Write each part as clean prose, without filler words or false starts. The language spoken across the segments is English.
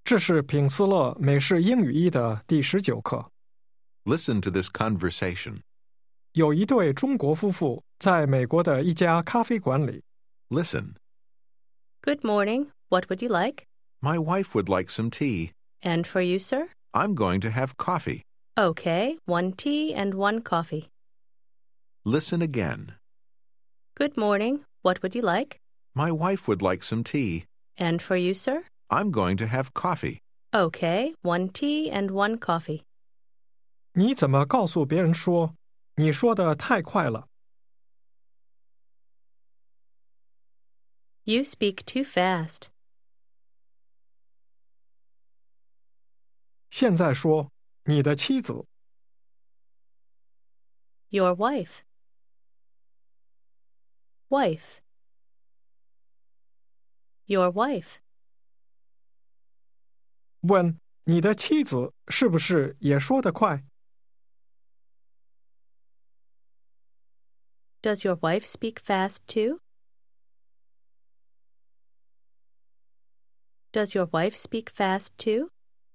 这是品斯勒美式英语一的第19课。 Listen to this conversation. 有一对中国夫妇在美国的一家咖啡馆里。 Listen. Good morning. What would you like? My wife would like some tea. And for you, sir? I'm going to have coffee. Okay, 1 tea and 1 coffee. Listen again. Good morning. What would you like? My wife would like some tea. And for you, sir? I'm going to have coffee. Okay, 1 tea and 1 coffee. 你怎么告诉别人说你说的太快了？ You speak too fast. 现在说你的妻子。 Your wife. Wife. Your wife. 问你的妻子是不是也说得快？ Does your wife speak fast too? Does your wife speak fast too?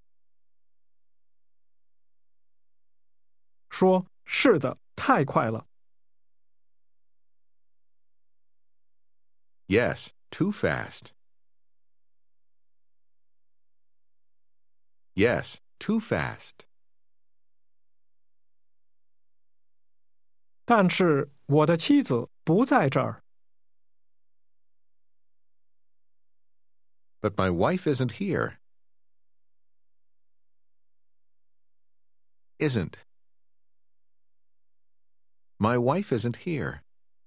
说是的，太快了。 Yes, too fast. Yes, too fast. 但是我的妻子不在这儿。 But my wife isn't here. Isn't. My wife isn't here.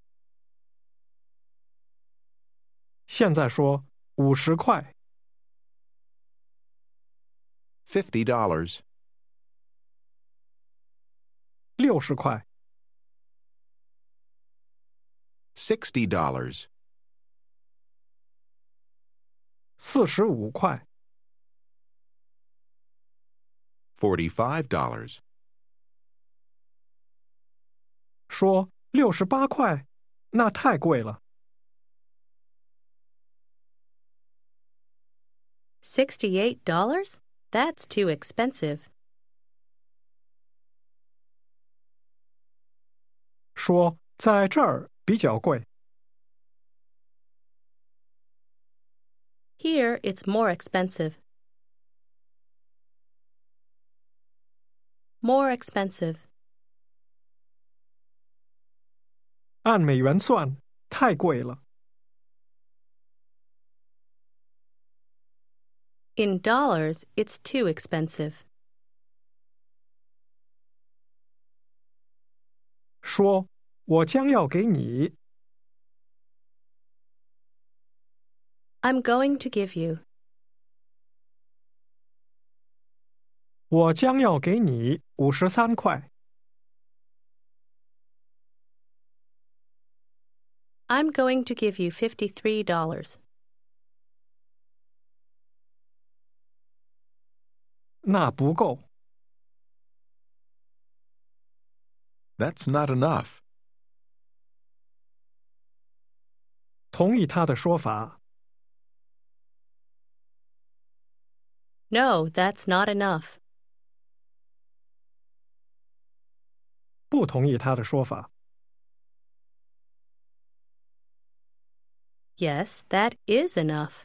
现在说50块。 $50. 60块。 $60. 45块。 $45. 说68块，那太贵了。 $68? That's too expensive. 说在这儿比较贵。 Here, it's more expensive. More expensive. 按美元算，太贵了。 In dollars, it's too expensive. 说我将要给你。 I'm going to give you. 我将要给你53块。 I'm going to give you $53. 那不够。 That's not enough. 同意他的说法。 No, that's not enough. 不同意他的说法。 Yes, that is enough.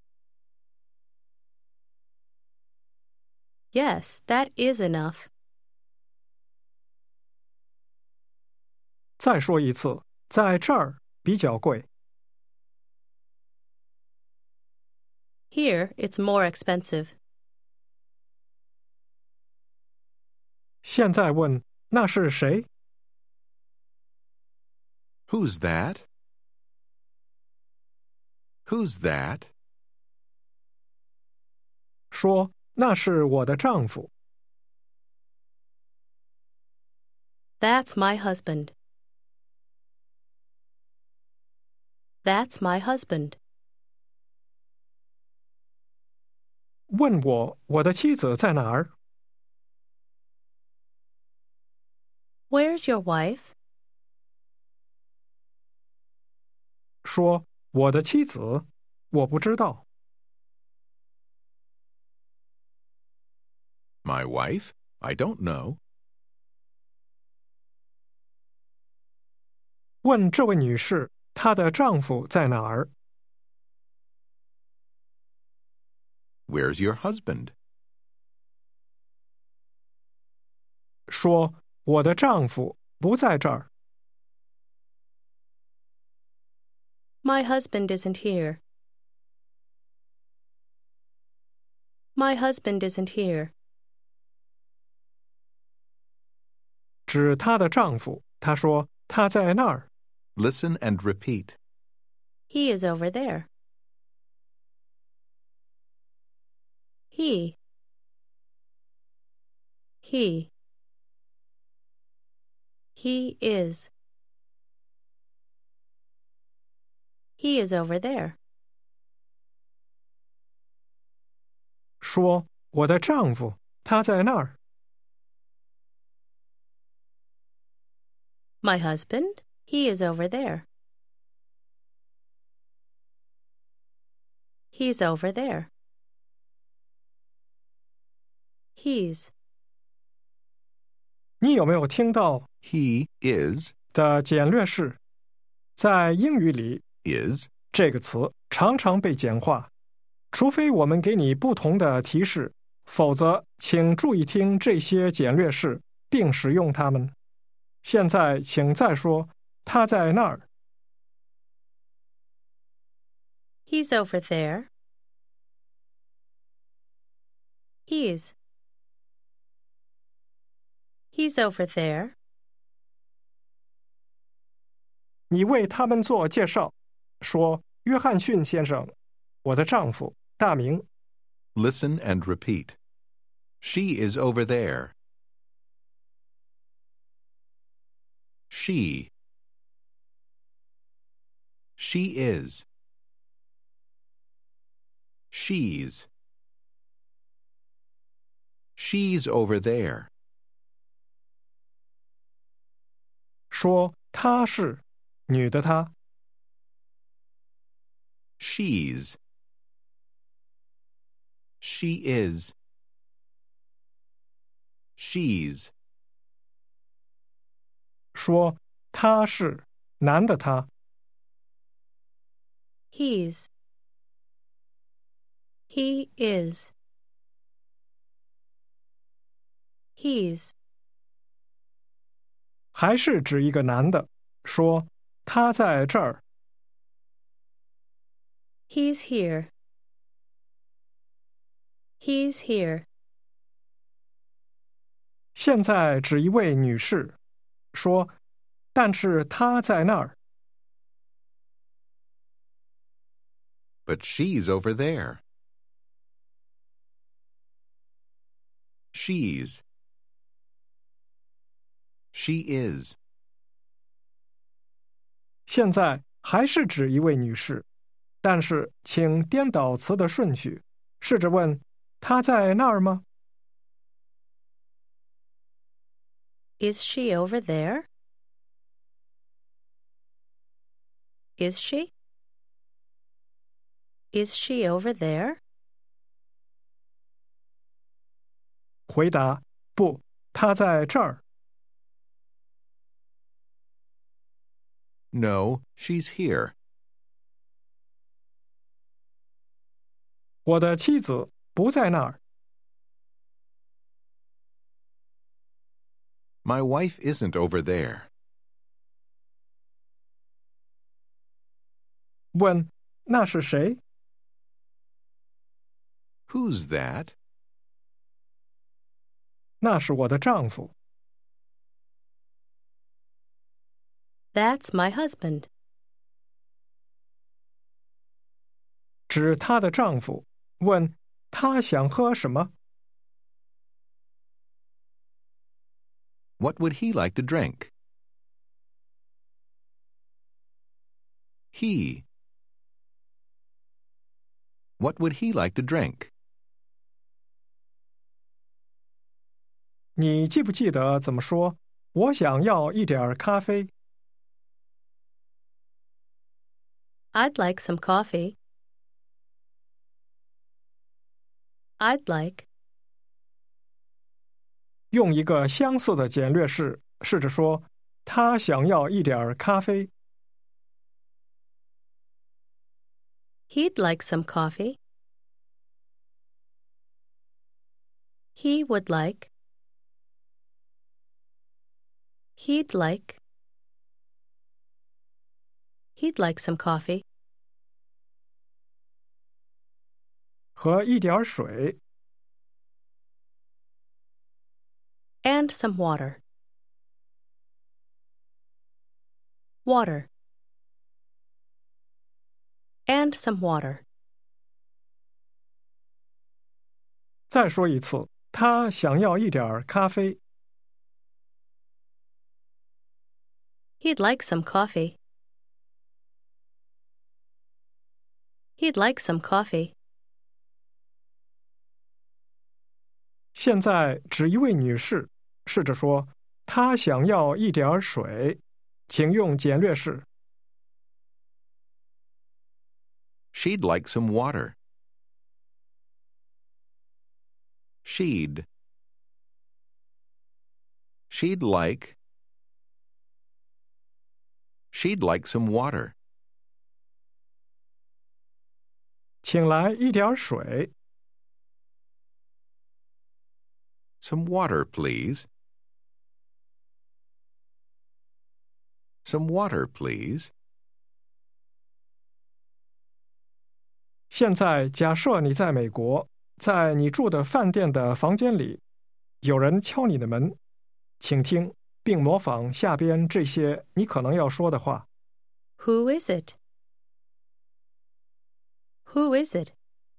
Yes, that is enough. 再说一次，在这儿比较贵。 Here, it's more expensive. 现在问那是谁？ Who's that? Who's that? 说那是我的丈夫。 That's my husband. That's my husband. 问我的妻子在哪儿？ Where's your wife? 说我的妻子，我不知道。 my wife? I don't know. 问这位女士，她的丈夫在哪儿？ Where's your husband? 说我的丈夫不在这儿。 My husband isn't here. My husband isn't here. 指她的丈夫，她说他在那儿。 Listen and repeat. He is over there. He. He is. He is over there. 说我的丈夫他在那儿。 My husband, he is over there. He's over there. He's. 你有没有听到 He is, 的简略式？在英语里， is, 这个词常常被简化，除非我们给你不同的提示，否则请注意听这些简略式，并使用它们。现在请再说，他在那儿。 He's over there. He's over there. 你为他们做介绍，说约翰逊先生，我的丈夫，大名。 listen and repeat. She is over there. She is. She's over there. 说她是女的她。 She is. She's. 说他是男的他。 He is. He's. 还是指一个男的，说他在这儿。 He's here. He's here. 现在指一位女士，说但是她在那儿。 But she's over there. She is. 现在还是指一位女士，但是请颠倒词的顺序，试着问她在那儿吗？ Is she over there? Is she? Is she over there? 回答不，她在这儿。 No, she's here. 我的妻子不在那儿。 My wife isn't over there. 问那是谁？ Who's that? 那是我的丈夫。 That's my husband. 指她的丈夫，问她想喝什么？ What would he like to drink? He. What would he like to drink? 你记不记得怎么说？我想要一点咖啡。 I'd like some coffee. I'd like. 用一个相似的简略式试着说他想要一点咖啡。 He'd like some coffee. He would like. He'd like. He'd like some coffee. 和一点水。 And some water. Water. And some water. 再说一次，他想要一点咖啡。 He'd like some coffee. He'd like some coffee. 现在指一位女士，试着说她想要一点水，请用简略式。 She'd like some water. She'd like. She'd like some water. 请来一点水。 Some water, please. Some water, please. 现在假设你在美国，在你住的饭店的房间里，有人敲你的门，请听并模仿下边这些你可能要说的话。 Who is it? Who is it?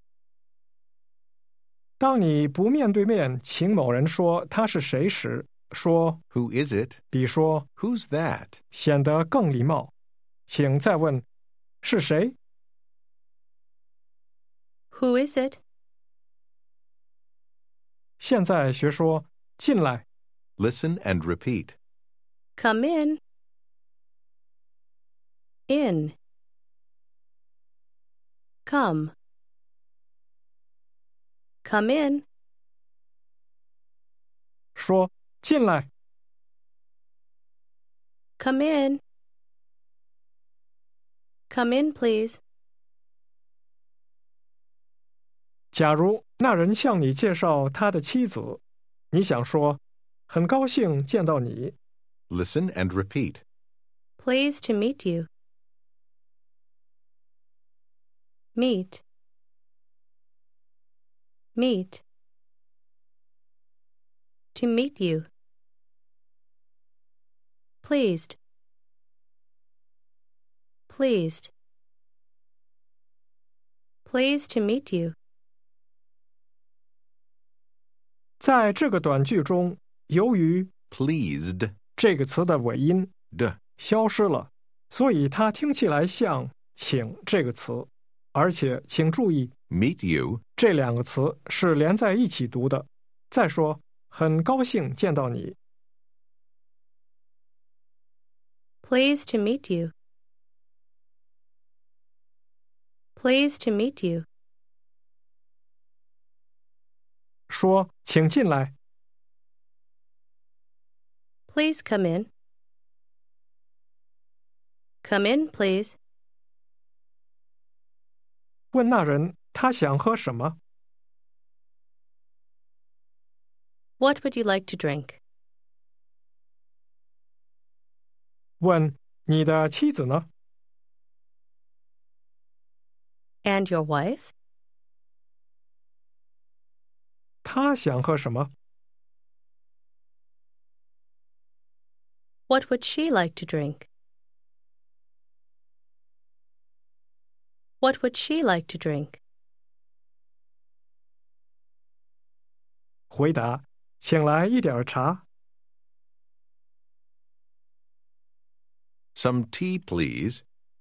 当你不面对面请某人说他是谁时，说 Who is it? 比说 Who's that? 显得更礼貌。请再问是谁？ Who is it? 现在学说进来。 Listen and repeat. Come in. In. Come. Come in. 说进来。 Come in. Come in, please. 假如那人向你介绍他的妻子，你想说很高兴见到你。 Listen and repeat. Pleased to meet you. Meet. Meet. To meet you. Pleased. Pleased. Pleased to meet you. 在这个短句中，由于 Pleased. 这个词的尾音 D. 消失了，所以它听起来像请这个词，而且请注意 Meet you. 这两个词是连在一起读的。再说很高兴见到你。 Pleased to meet you. Pleased to meet you. 说请进来。 Please come in. Come in, please. 问那人他想喝什么。 What would you like to drink? 问你的妻子呢？ And your wife? 她想喝什么？ What would she like to drink? What would she like to drink? 回答：请来一点茶。 Some tea, please.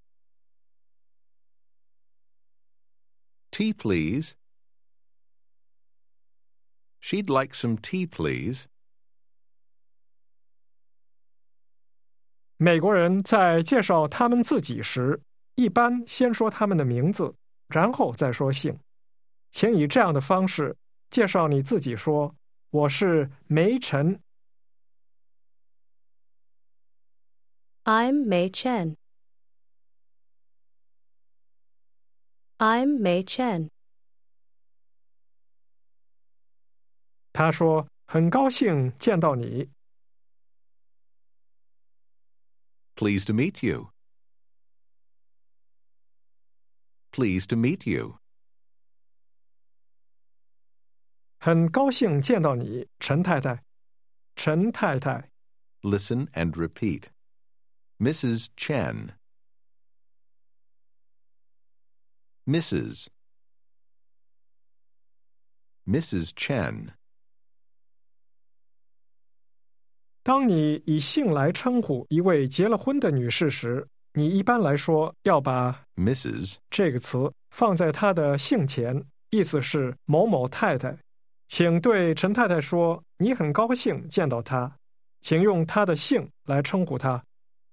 Tea, please. She'd like some tea, please. 美国人在介绍他们自己时，一般先说他们的名字，然后再说姓。请以这样的方式介绍你自己说： 我是梅陈。 I'm Mei Chen. I'm Mei Chen. 他说很高兴见到你。 Pleased to meet you. Pleased to meet you. 很高兴见到你，陈太太。陈太太。 Listen and repeat. Mrs. Chen. Mrs. Mrs. Chen. 当你以姓来称呼一位结了婚的女士时，你一般来说要把 Mrs. 这个词放在她的姓前，意思是某某太太。请对陈太太说，你很高兴见到她，请用她的姓来称呼她。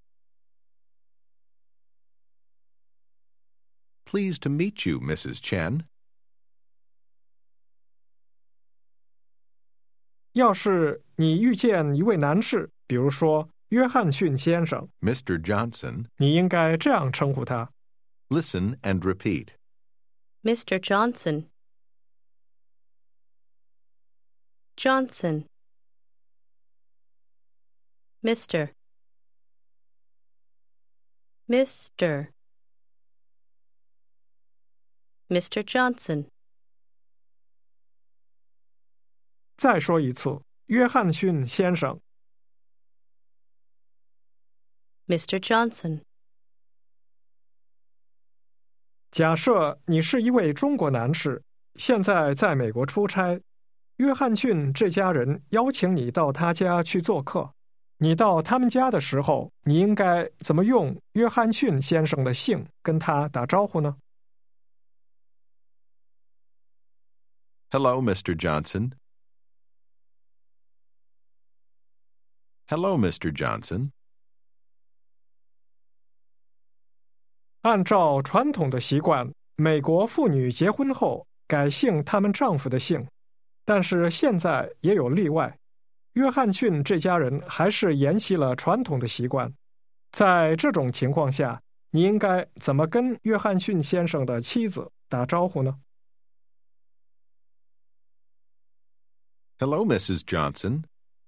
Pleased to meet you, Mrs. Chen. 要是你遇见一位男士，比如说约翰逊先生， Mr. Johnson. 你应该这样称呼他。 Listen and repeat. Mr. Johnson. Johnson. Mr. Mr. Mr. Johnson. 再说一次，约翰逊先生。 Mr. Johnson. 假设你是一位中国男士，现在在美国出差，约翰逊这家人邀请你到他家去做客。你到他们家的时候，你应该怎么用约翰逊先生的姓跟他打招呼呢？ Hello, Mr. Johnson. Hello, Mr. Johnson. 按照传统的习惯，美国妇女结婚后改姓她们丈夫的姓，但是现在也有例外。约翰逊这家人还是沿袭了传统的习惯。在这种情况下，你应该怎么跟约翰逊先生的妻子打招呼呢？ Hello, Mrs. Johnson.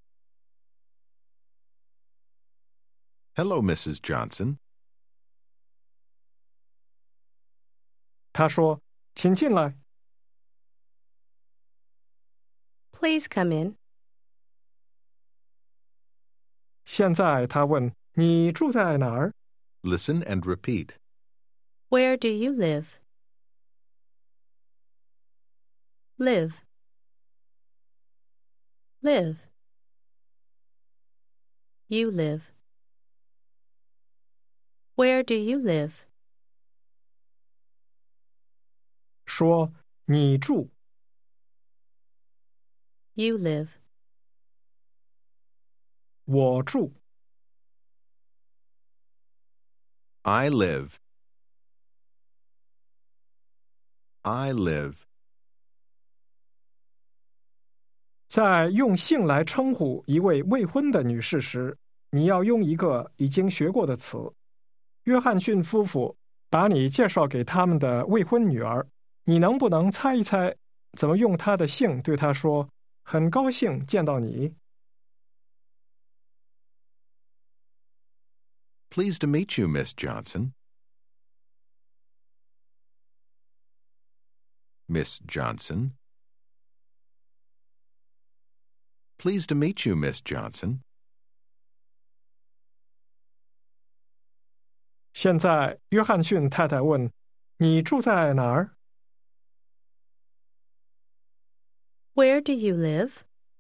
Hello, Mrs. Johnson. 他说：“请进来。” Please come in. 现在他问：“你住在哪儿？” Listen and repeat. Where do you live? Live. Live. You live. Where do you live? 说：“你住。” You live. 我住。 I live. I live. 在用姓来称呼一位未婚的女士时，你要用一个已经学过的词。约翰逊夫妇把你介绍给他们的未婚女儿，你能不能猜一猜怎么用她的姓对她说：“很高兴见到你。” Pleased to meet you, Miss Johnson. Miss Johnson. Pleased to meet you, Miss Johnson. 现在，约翰逊太太问：“你住在哪儿？” Where do you live?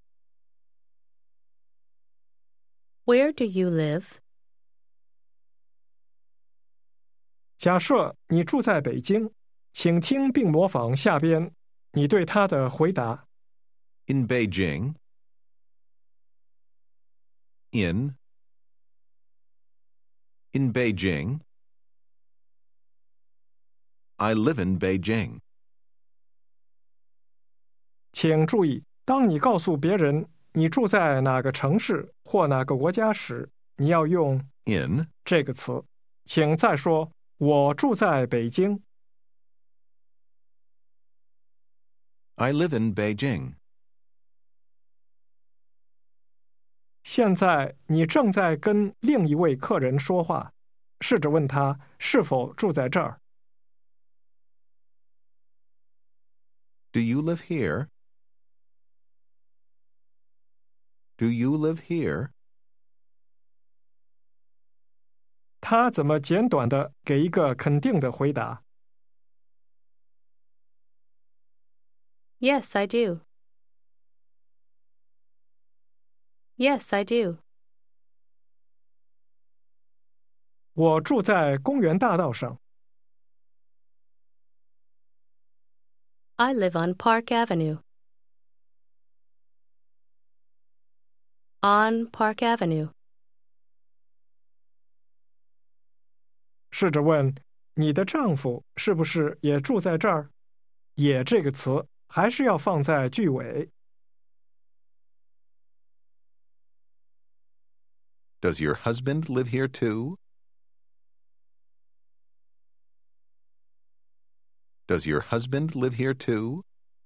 Where do you live? 假设你住在北京，请听并模仿下边你对他的回答。 In Beijing. In Beijing. I live in Beijing. 请注意， 当你告诉别人你住在哪个城市或哪个国家时，你要用 In. 这个词。请再说我住在北京。 I live in Beijing. 现在你正在跟另一位客人说话，试着问他是否住在这儿。 Do you live here? Do you live here? 他怎么简短地给一个肯定的回答？ Yes, I do. Yes, I do. 我住在公园大道上。 I live on Park Avenue. On Park Avenue. 试着问你的丈夫是不是也住在这儿？也这个词还是要放在句尾。 Does your husband live here too? Does your husband live here too?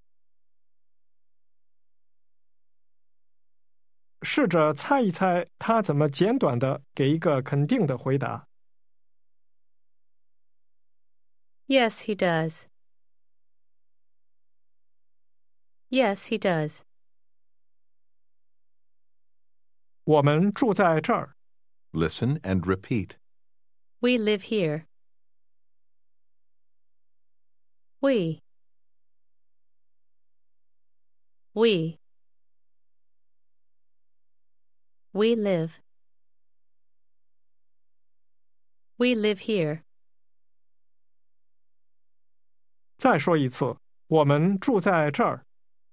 试着猜一猜他怎么简短地给一个肯定的回答。 Yes, he does. Yes, he does. 我们住在这儿。 Listen and repeat. We live here. We. We. We live. We live here. 再说一次，我们住在这儿。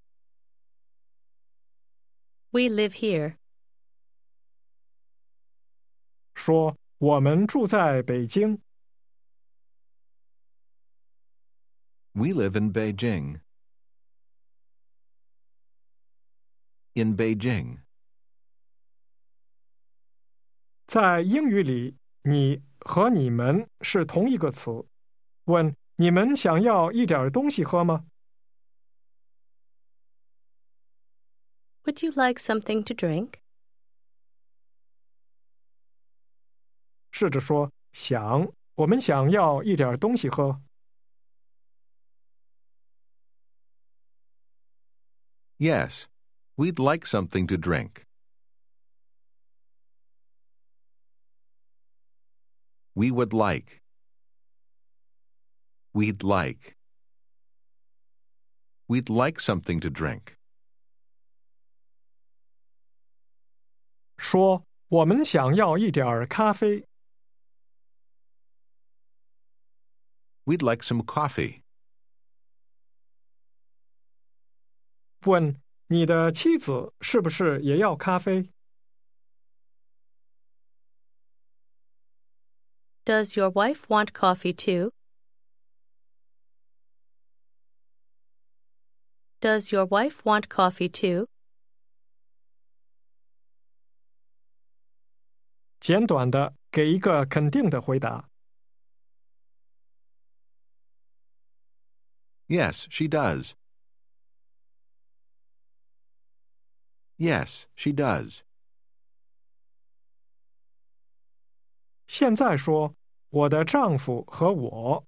We live here. 说我们住在北京。 We live in Beijing. In Beijing. 在英语里，你和你们是同一个词。问你们想要一点东西喝吗？ Would you like something to drink? 试着说想，我们想要一点东西喝。 Yes, we'd like something to drink. We would like. We'd like. We'd like something to drink. 说我们想要一点咖啡。 We'd like some coffee. 问你的妻子是不是也要咖啡？ Does your wife want coffee too? Does your wife want coffee too? 简短的给一个肯定的回答。 Yes, she does. Yes, she does. 现在说我的丈夫和我。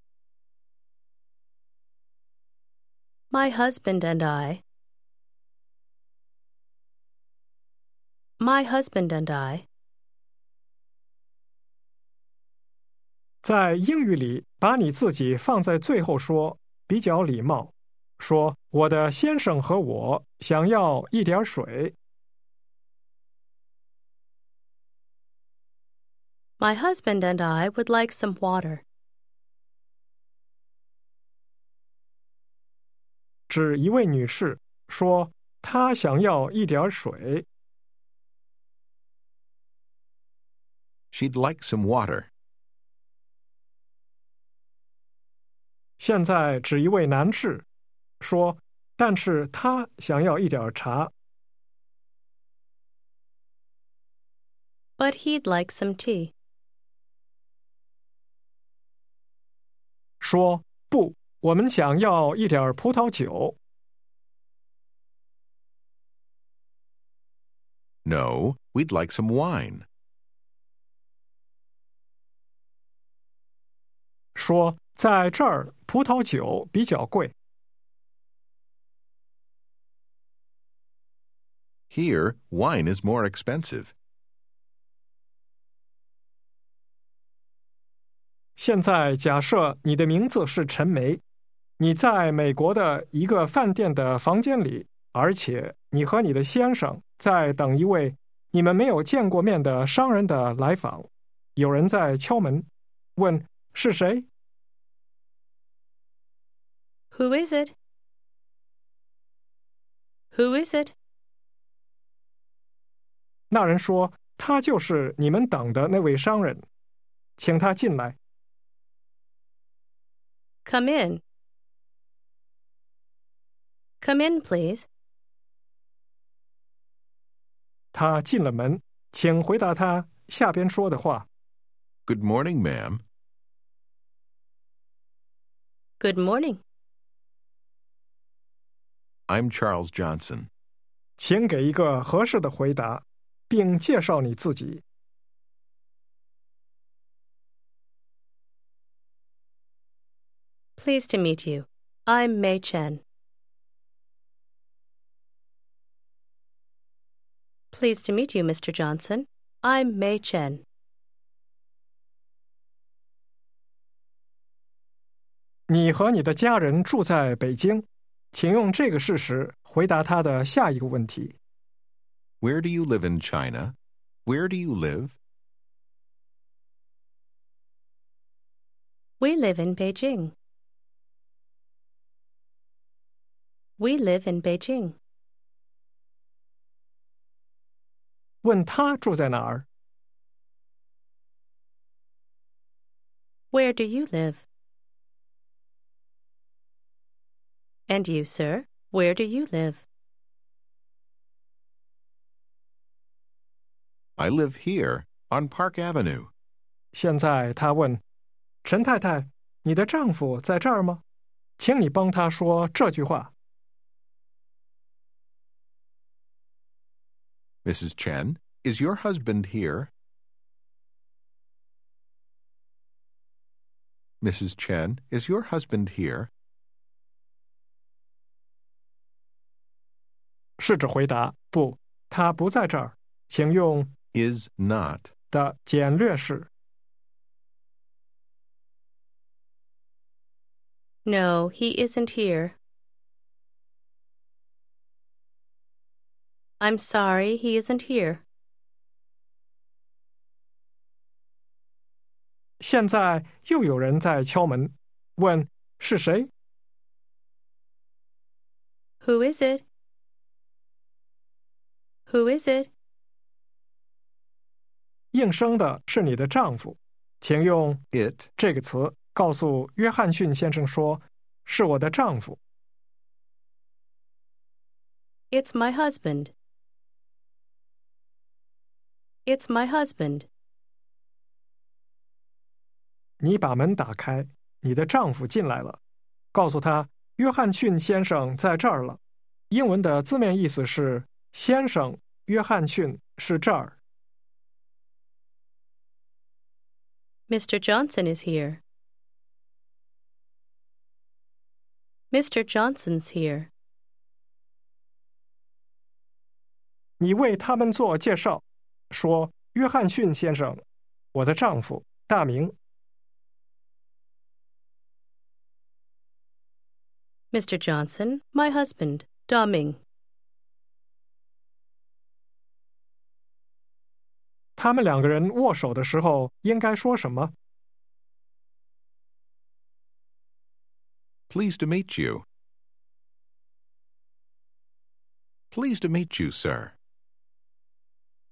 My husband and I. My husband and I. 在英语里，把你自己放在最后说比较礼貌。说我的先生和我想要一点水。 My husband and I would like some water. 指一位女士说她想要一点水。 She'd like some water. 现在指一位男士说但是他想要一点茶。 But he'd like some tea. 说不，我们想要一点葡萄酒。 No, we'd like some wine. 说在这儿葡萄酒比较贵。 Here, wine is more expensive. 现在假设你的名字是陈梅，你在美国的一个饭店的房间里，而且你和你的先生在等一位你们没有见过面的商人的来访。有人在敲门，问是谁？ Who is it? Who is it? 那人说他就是你们等的那位商人，请他进来。 Come in. Come in, please. 他进了门，请回答他下边说的话。 Good morning, ma'am. Good morning. I'm Charles Johnson. 请给一个合适的回答，并介绍你自己。 Pleased to meet you. I'm Mei Chen. Pleased to meet you, Mr. Johnson. I'm Mei Chen. 你和你的家人住在北京，请用这个事实回答他的下一个问题。 Where do you live in China? Where do you live? We live in Beijing. We live in Beijing. 问他住在哪儿？ Where do you live? And you, sir, where do you live? I live here, on Park Avenue. 现在他问陈太太：“你的丈夫在这儿吗？请你帮他说这句话。” Mrs. Chen, is your husband here? Mrs. Chen, is your husband here? 试着回答：“不，他不在这儿。”请用 Is not. 的简略式。 No, he isn't here. I'm sorry, he isn't here. 现在又有人在敲门，问是谁？ Who is it? Who is it? 应声的是你的丈夫，请用 It. 这个词告诉约翰逊先生说：“是我的丈夫。” It's my husband. It's my husband. 你把门打开，你的丈夫进来了，告诉他约翰逊先生在这儿了。英文的字面意思是先生约翰逊是这儿。 Mr. Johnson is here. Mr. Johnson's here. 你为他们做介绍，说约翰逊先生，我的丈夫，大名。 Mr. Johnson, my husband, Da Ming. 他们两个人握手的时候应该说什么？ Pleased to meet you. Pleased to meet you, sir.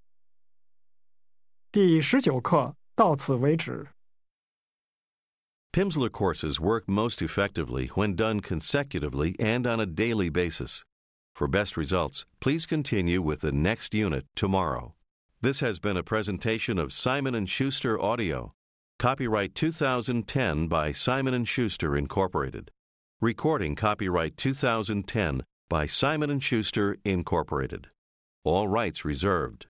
第19课到此为止。 Pimsleur courses work most effectively when done consecutively and on a daily basis. For best results, please continue with the next unit tomorrow. This has been a presentation of Simon & Schuster Audio. Copyright 2010 by Simon & Schuster, Incorporated. Recording copyright 2010 by Simon & Schuster, Incorporated. All rights reserved.